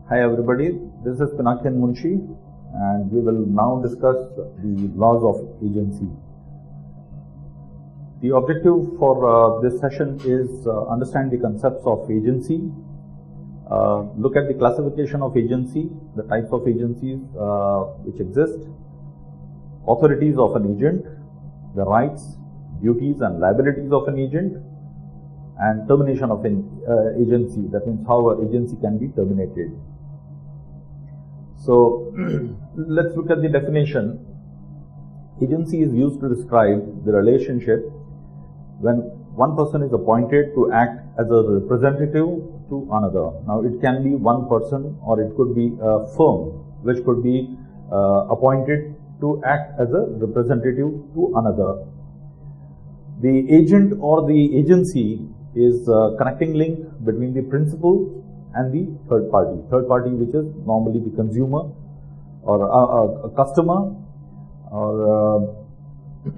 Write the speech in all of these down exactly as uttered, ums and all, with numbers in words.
Hi everybody, this is Pinakin Munshi and we will now discuss the laws of agency. The objective for uh, this session is uh, understand the concepts of agency, uh, look at the classification of agency, the types of agencies uh, which exist, authorities of an agent, the rights, duties and liabilities of an agent, and termination of an uh, agency, that means how an agency can be terminated. So let's look at the definition. Agency is used to describe the relationship when one person is appointed to act as a representative to another. Now it can be one person or it could be a firm which could be uh, appointed to act as a representative to another. The agent or the agency is a connecting link between the principal and the third party. Third party which is normally the consumer or a, a, a customer or uh,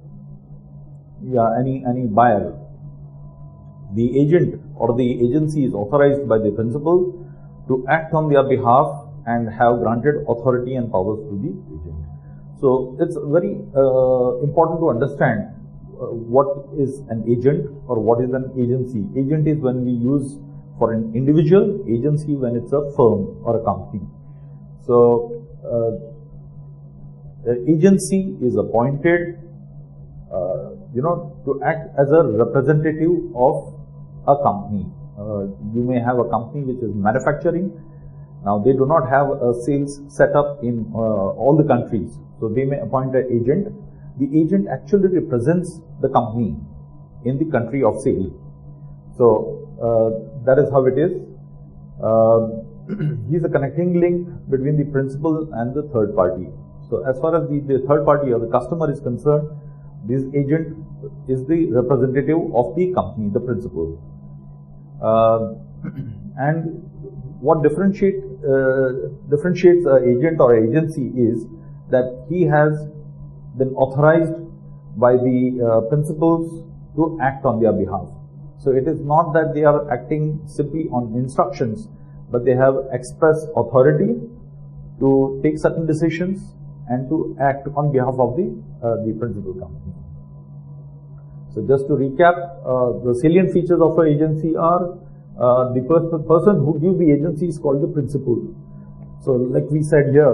yeah any any buyer. The agent or the agency is authorized by the principal to act on their behalf and have granted authority and powers to the agent. So it's very uh, important to understand uh, what is an agent or what is an agency. Agent is when we use for an individual, agency when it's a firm or a company. So, uh, the agency is appointed, uh, you know, to act as a representative of a company. Uh, you may have a company which is manufacturing. Now, they do not have a sales setup in uh, all the countries. So, they may appoint an agent. The agent actually represents the company in the country of sale. So, uh, that is how it is. Uh, he is a connecting link between the principal and the third party. So as far as the, the third party or the customer is concerned, this agent is the representative of the company, the principal. Uh, and what differentiate, uh, differentiates an agent or agency is that he has been authorized by the uh, principals to act on their behalf. So it is not that they are acting simply on instructions, but they have express authority to take certain decisions and to act on behalf of the uh, the principal company. So just to recap, uh, the salient features of an agency are uh, the pers person who gives the agency is called the principal. So like we said here,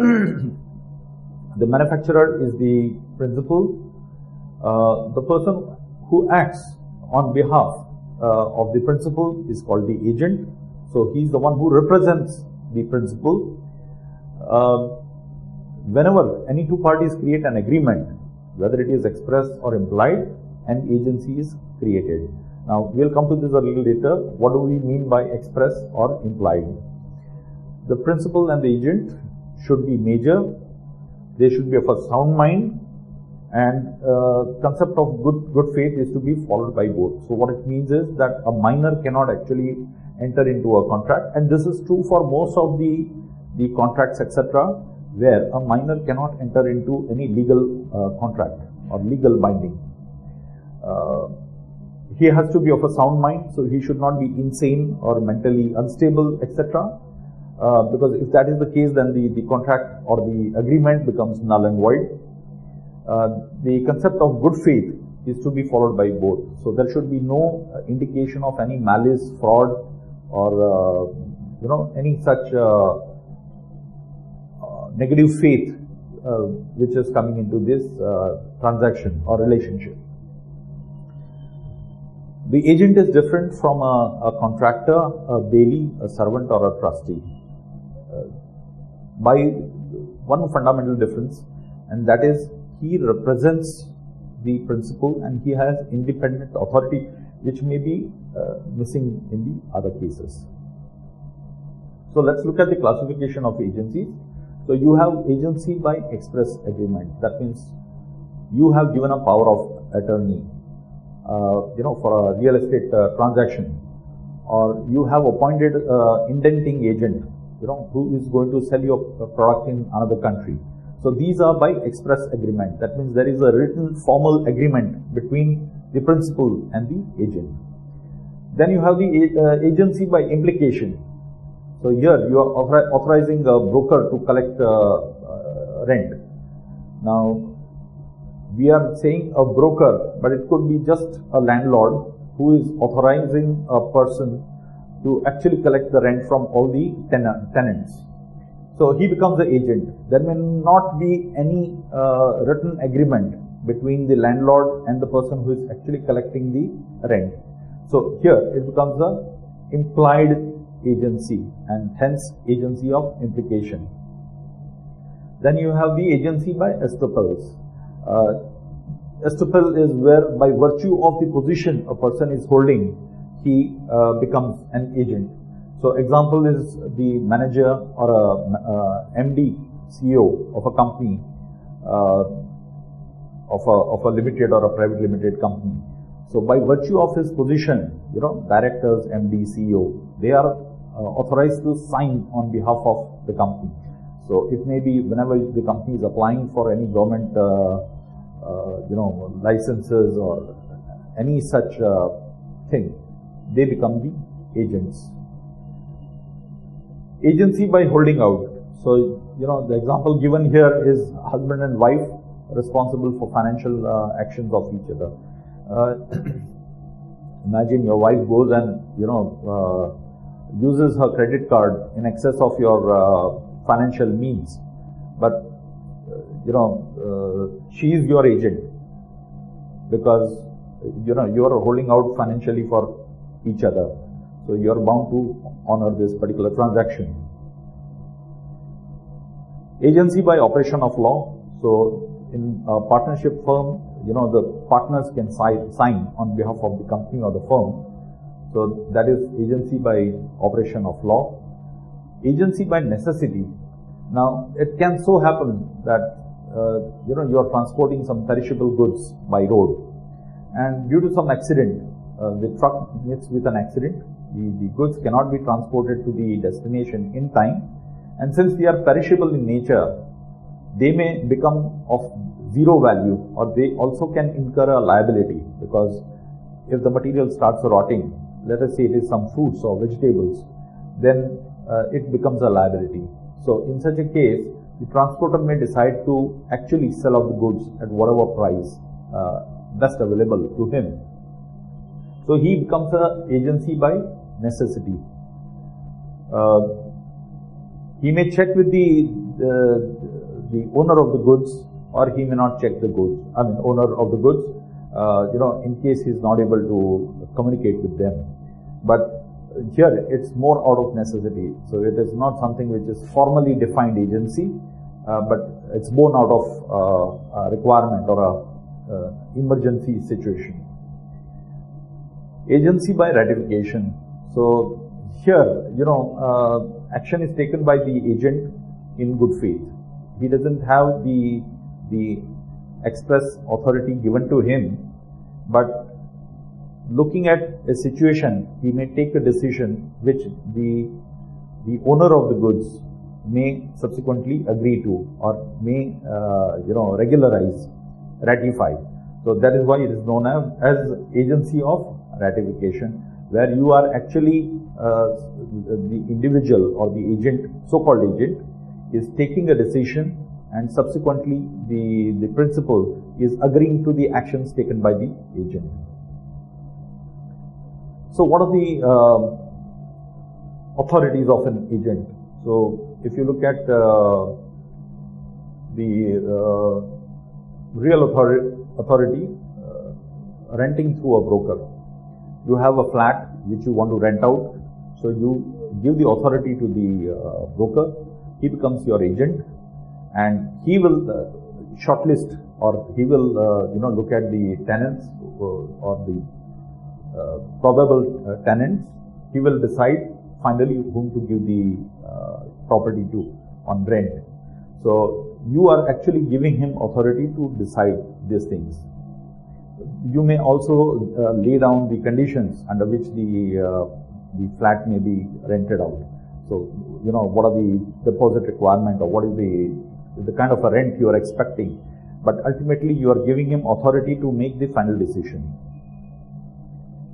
the manufacturer is the principal. Uh, the person who acts on behalf uh, of the principal is called the agent. So he is the one who represents the principal. Uh, whenever any two parties create an agreement, whether it is express or implied, an agency is created. Now we will come to this a little later. What do we mean by express or implied? The principal and the agent should be major. They should be of a sound mind. And uh, concept of good good faith is to be followed by both. So what it means is that a minor cannot actually enter into a contract, and this is true for most of the the contracts, et cetera, where a minor cannot enter into any legal uh, contract or legal binding. Uh, he has to be of a sound mind, so he should not be insane or mentally unstable, et cetera. Uh, because if that is the case, then the the contract or the agreement becomes null and void. Uh, the concept of good faith is to be followed by both. So there should be no uh, indication of any malice, fraud, or uh, you know any such uh, uh, negative faith uh, which is coming into this uh, transaction or relationship. The agent is different from a, a contractor, a bailee, a servant, or a trustee uh, by one fundamental difference, and that is he represents the principal and he has independent authority, which may be uh, missing in the other cases. So let's look at the classification of agencies. So you have agency by express agreement. That means you have given a power of attorney, uh, you know, for a real estate uh, transaction, or you have appointed uh, indenting agent, you know, who is going to sell your product in another country. So these are by express agreement. That means there is a written formal agreement between the principal and the agent. Then you have the uh, agency by implication. So here you are author authorizing a broker to collect uh, uh, rent. Now we are saying a broker, but it could be just a landlord who is authorizing a person to actually collect the rent from all the ten tenants. So he becomes the agent. There may not be any uh, written agreement between the landlord and the person who is actually collecting the rent. So here it becomes the implied agency, and hence agency of implication. Then you have the agency by estoppels. Uh, estoppel is where by virtue of the position a person is holding, he uh, becomes an agent. So example is the manager or a uh, M D, C E O of a company, uh, of a of a limited or a private limited company. So by virtue of his position, you know, directors, M D, C E O, they are uh, authorized to sign on behalf of the company. So it may be whenever the company is applying for any government, uh, uh, you know, licenses or any such uh, thing, they become the agents. Agency by holding out. So, you know, the example given here is husband and wife responsible for financial uh, actions of each other. Uh, imagine your wife goes and, you know, uh, uses her credit card in excess of your uh, financial means, but, uh, you know, uh, she is your agent because, you know, you are holding out financially for each other. So you are bound to honor this particular transaction. Agency by operation of law. So in a partnership firm, you know, the partners can si- sign on behalf of the company or the firm. So that is agency by operation of law. Agency by necessity. Now it can so happen that uh, you know, you are transporting some perishable goods by road, and due to some accident, uh, the truck meets with an accident. The, the goods cannot be transported to the destination in time, and since they are perishable in nature, they may become of zero value, or they also can incur a liability, because if the material starts rotting, let us say it is some fruits or vegetables, then uh, it becomes a liability. So in such a case, the transporter may decide to actually sell off the goods at whatever price uh, best available to him. So he becomes an agency by necessity. Uh, he may check with the, the the owner of the goods, or he may not check the goods. I mean, owner of the goods, uh, you know, in case he is not able to communicate with them. But here it's more out of necessity. So it is not something which is formally defined agency, uh, but it's born out of uh, a requirement or a uh, emergency situation. Agency by ratification. So here, you know, uh, action is taken by the agent in good faith. He doesn't have the the express authority given to him, but looking at a situation, he may take a decision which the the owner of the goods may subsequently agree to, or may uh, you know, regularize, ratify. So that is why it is known as, as agency of ratification, where you are actually uh, the individual or the agent, so-called agent, is taking a decision, and subsequently the the principal is agreeing to the actions taken by the agent. So what are the uh, authorities of an agent? So if you look at uh, the uh, real authority, authority uh, renting through a broker. You have a flat which you want to rent out, so you give the authority to the uh, broker. He becomes your agent, and he will uh, shortlist, or he will uh, you know, look at the tenants uh, or the uh, probable uh, tenants. He will decide finally whom to give the uh, property to on rent. So you are actually giving him authority to decide these things. You may also uh, lay down the conditions under which the uh, the flat may be rented out. So, you know, what are the deposit requirement, or what is the the kind of a rent you are expecting. But ultimately, you are giving him authority to make the final decision.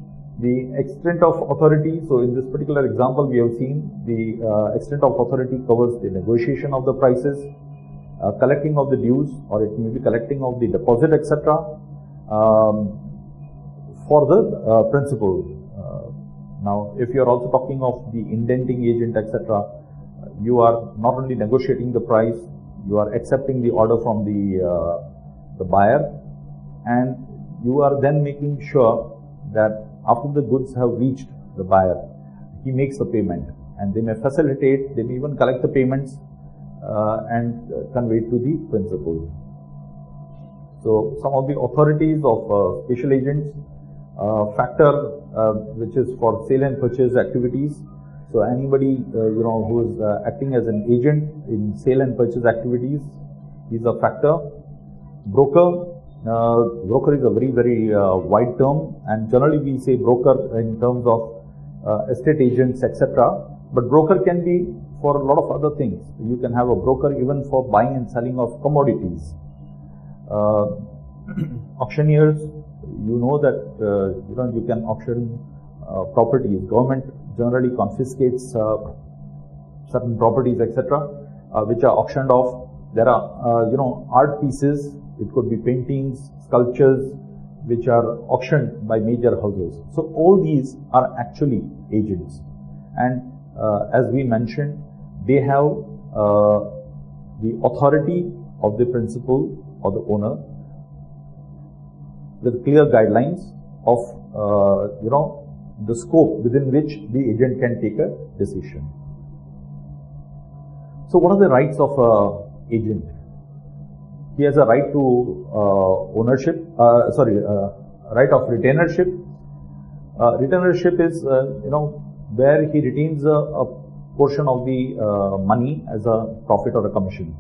The extent of authority, so in this particular example we have seen the uh, extent of authority covers the negotiation of the prices, uh, collecting of the dues, or it may be collecting of the deposit, et cetera. Um, for the uh, principal. Uh, now, if you are also talking of the indenting agent, et cetera, you are not only negotiating the price, you are accepting the order from the uh, the buyer, and you are then making sure that after the goods have reached the buyer, he makes the payment, and they may facilitate, they may even collect the payments uh, and uh, convey it to the principal. So some of the authorities of uh, special agents, uh, factor uh, which is for sale and purchase activities. So anybody uh, you know who is uh, acting as an agent in sale and purchase activities is a factor. Broker. Uh, broker is a very, very uh, wide term, and generally we say broker in terms of uh, estate agents, et cetera. But broker can be for a lot of other things. You can have a broker even for buying and selling of commodities. Uh, auctioneers, you know that uh, you know you can auction uh, properties. Government generally confiscates uh, certain properties, et cetera, uh, which are auctioned off. There are uh, you know art pieces. It could be paintings, sculptures, which are auctioned by major houses. So all these are actually agents, and uh, as we mentioned, they have uh, the authority of the principal or the owner with clear guidelines of uh, you know the scope within which the agent can take a decision. So what are the rights of an agent? He has a right to uh, ownership, uh, sorry, uh, right of retainership. Uh, retainership is, uh, you know, where he retains a, a portion of the uh, money as a profit or a commission.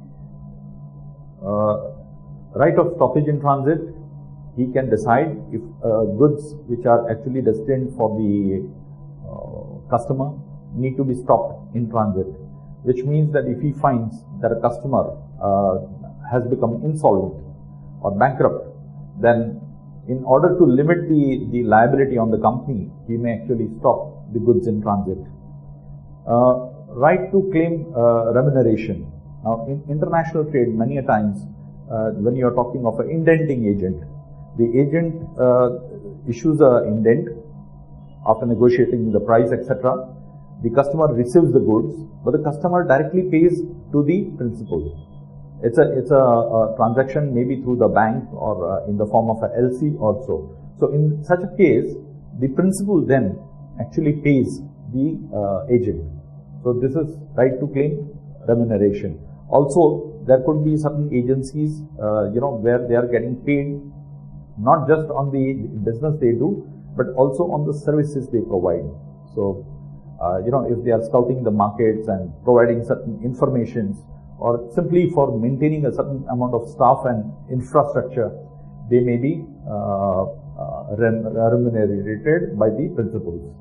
Uh, right of stoppage in transit. He can decide if uh, goods which are actually destined for the uh, customer need to be stopped in transit, which means that if he finds that a customer uh, has become insolvent or bankrupt, then in order to limit the, the liability on the company, he may actually stop the goods in transit. Uh, right to claim uh, remuneration. Now, in international trade, many a times, uh, when you are talking of an indenting agent, the agent uh, issues an indent after negotiating the price, et cetera. The customer receives the goods, but the customer directly pays to the principal. It's a, it's a, a transaction maybe through the bank or uh, in the form of a L C also. So in such a case, the principal then actually pays the uh, agent. So this is right to claim remuneration. Also, there could be certain agencies, uh, you know, where they are getting paid not just on the business they do, but also on the services they provide. So, uh, you know, if they are scouting the markets and providing certain informations, or simply for maintaining a certain amount of staff and infrastructure, they may be uh, uh, remunerated by the principals.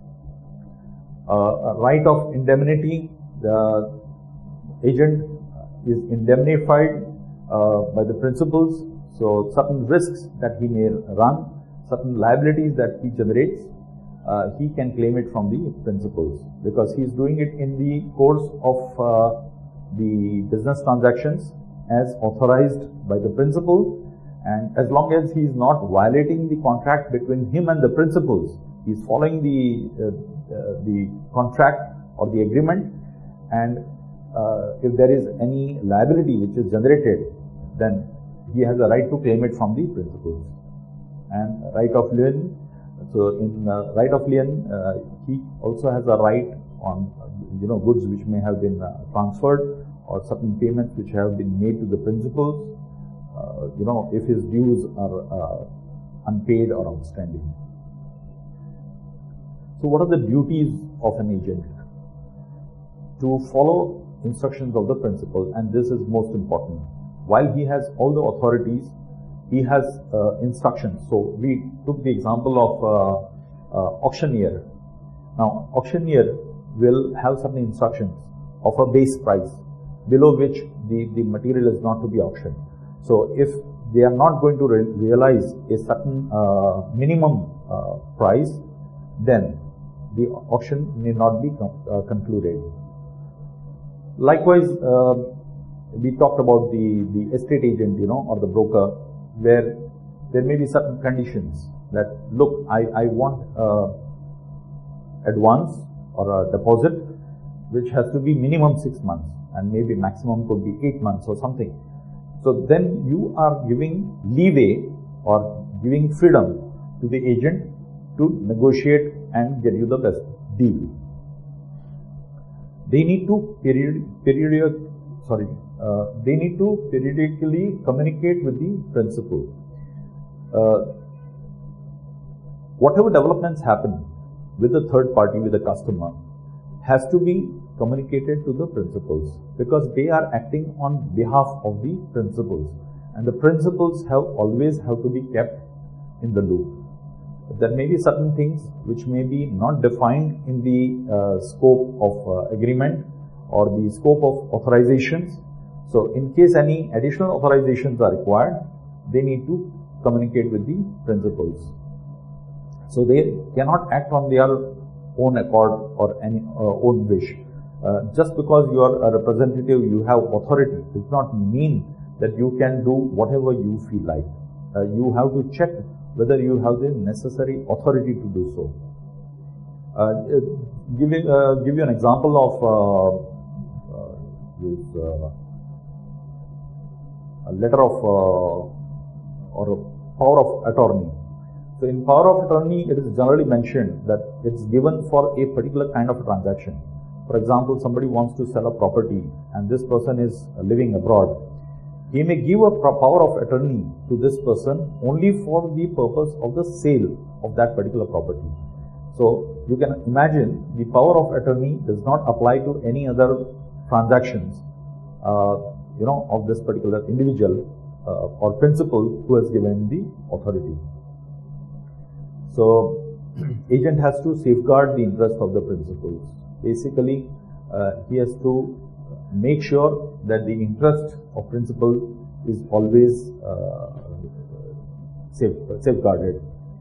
Uh, right of indemnity, the agent is indemnified uh, by the principals. So certain risks that he may run, certain liabilities that he generates, uh, he can claim it from the principals, because he is doing it in the course of uh, the business transactions as authorized by the principal, and as long as he is not violating the contract between him and the principals, he is following the uh, uh, the contract or the agreement, and uh, if there is any liability which is generated, then he has a right to claim it from the principals. And right of lien, so in uh, right of lien, uh, he also has a right on you know goods which may have been uh, transferred, or certain payments which have been made to the principals, uh, you know if his dues are uh, unpaid or outstanding. So what are the duties of an agent? To follow instructions of the principal, and this is most important. While he has all the authorities, he has uh, instructions. So we took the example of uh, uh, auctioneer. Now, auctioneer will have certain instructions of a base price, below which the, the material is not to be auctioned. So if they are not going to re realize a certain uh, minimum uh, price, then the auction need not be uh, concluded. Likewise, uh, we talked about the, the estate agent, you know, or the broker, where there may be certain conditions that, look, I, I want uh, advance or a deposit which has to be minimum six months and maybe maximum could be eight months or something. So then you are giving leeway or giving freedom to the agent to negotiate and get you the best deal. They need to period, period, sorry, uh, they need to periodically communicate with the principal. Uh, whatever developments happen with the third party, with the customer, has to be communicated to the principals, because they are acting on behalf of the principals, and the principals have always have to be kept in the loop. There may be certain things which may be not defined in the uh, scope of uh, agreement or the scope of authorizations. So in case any additional authorizations are required, they need to communicate with the principals. So they cannot act on their own accord or any uh, own wish. Uh, just because you are a representative, you have authority, does not mean that you can do whatever you feel like. Uh, you have to check whether you have the necessary authority to do so. Uh, give, you, uh, give you an example of uh, uh, this, uh, a letter of uh, or a power of attorney. So in power of attorney, it is generally mentioned that it's given for a particular kind of transaction. For example, somebody wants to sell a property and this person is living abroad. He may give a power of attorney to this person only for the purpose of the sale of that particular property. So you can imagine the power of attorney does not apply to any other transactions, uh, you know, of this particular individual uh, or principal who has given the authority. So agent has to safeguard the interest of the principals. Basically, uh, he has to make sure that the interest of principal is always uh, safe, safeguarded.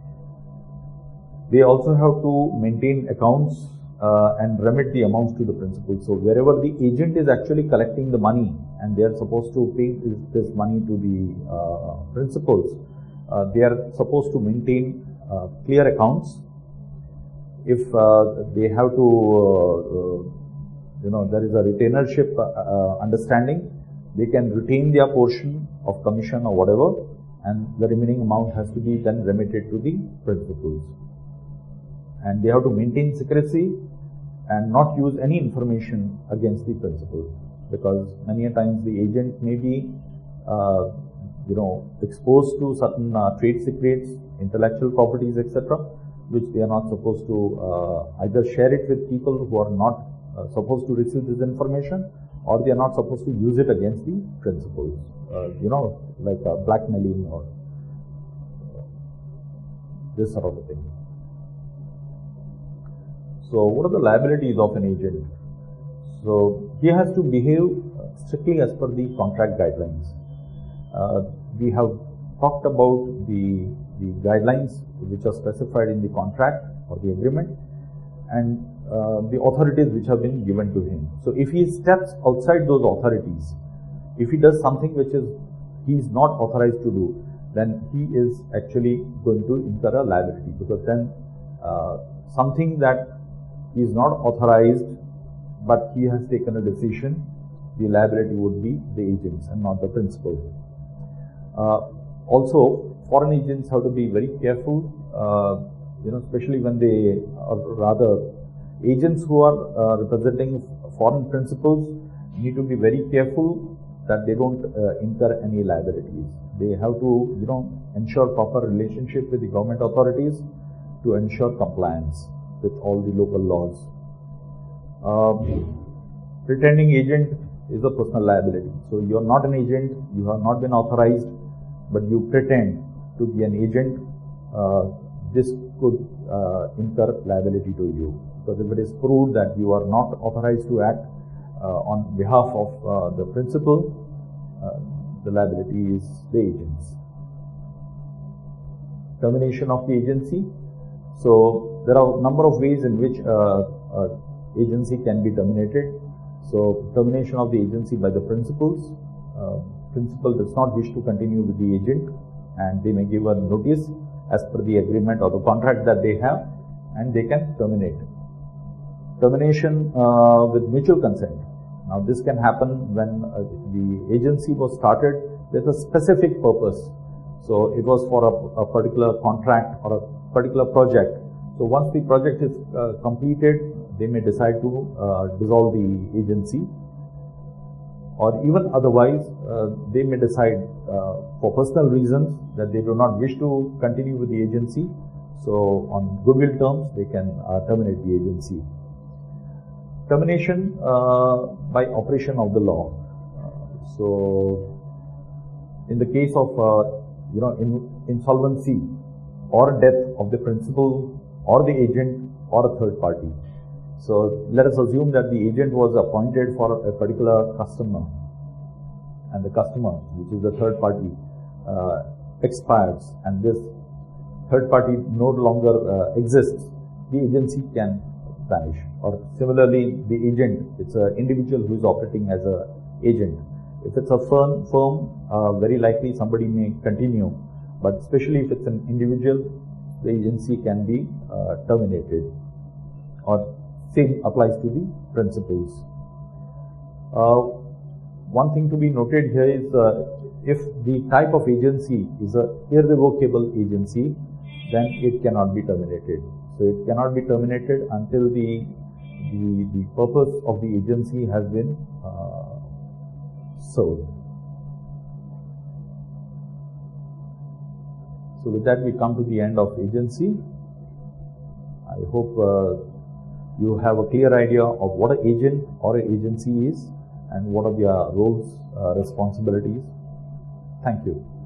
They also have to maintain accounts uh, and remit the amounts to the principal. So wherever the agent is actually collecting the money and they are supposed to pay this money to the uh, principals, uh, they are supposed to maintain uh, clear accounts. If uh, they have to uh, uh, you know, there is a retainership uh, uh, understanding, they can retain their portion of commission or whatever, and the remaining amount has to be then remitted to the principals. And they have to maintain secrecy and not use any information against the principal, because many a times the agent may be uh, you know, exposed to certain uh, trade secrets, intellectual properties, et cetera, which they are not supposed to uh, either share it with people who are not Uh, supposed to receive this information, or they are not supposed to use it against the principals, uh, you know, like uh, blackmailing or uh, this sort of a thing. So what are the liabilities of an agent? So he has to behave strictly as per the contract guidelines. Uh, we have talked about the, the guidelines which are specified in the contract or the agreement, and Uh, the authorities which have been given to him. So if he steps outside those authorities, if he does something which is he is not authorized to do, then he is actually going to incur a liability, because then uh, something that he is not authorized but he has taken a decision, the liability would be the agents and not the principal. Uh, also, foreign agents have to be very careful, uh, you know, especially when they are rather agents who are uh, representing foreign principals need to be very careful that they don't uh, incur any liabilities. They have to, you know, ensure proper relationship with the government authorities to ensure compliance with all the local laws. Um, pretending agent is a personal liability. So you are not an agent, you have not been authorized, but you pretend to be an agent. Uh, this could uh, incur liability to you. Because if it is proved that you are not authorized to act uh, on behalf of uh, the principal, uh, the liability is the agent's. Termination of the agency. So there are a number of ways in which uh, uh, agency can be terminated. So termination of the agency by the principals. Uh, principal does not wish to continue with the agent, and they may give a notice as per the agreement or the contract that they have, and they can terminate. Termination uh, with mutual consent. Now this can happen when uh, the agency was started with a specific purpose. So it was for a, a particular contract or a particular project. So once the project is uh, completed, they may decide to uh, dissolve the agency, or even otherwise uh, they may decide uh, for personal reasons that they do not wish to continue with the agency. So on goodwill terms, they can uh, terminate the agency. Termination uh, by operation of the law. Uh, so in the case of uh, you know in, insolvency or death of the principal or the agent or a third party. So let us assume that the agent was appointed for a particular customer, and the customer, which is the third party, uh, expires, and this third party no longer uh, exists. The agency can vanish. Or similarly, the agent, it's an individual who is operating as an agent. If it's a firm, firm uh, very likely somebody may continue, but especially if it's an individual, the agency can be uh, terminated. Or same applies to the principals. Uh, one thing to be noted here is uh, if the type of agency is an irrevocable agency, then it cannot be terminated. So it cannot be terminated until the the, the purpose of the agency has been uh, served. So with that, we come to the end of agency. I hope uh, you have a clear idea of what an agent or an agency is and what are their roles, uh, responsibilities. Thank you.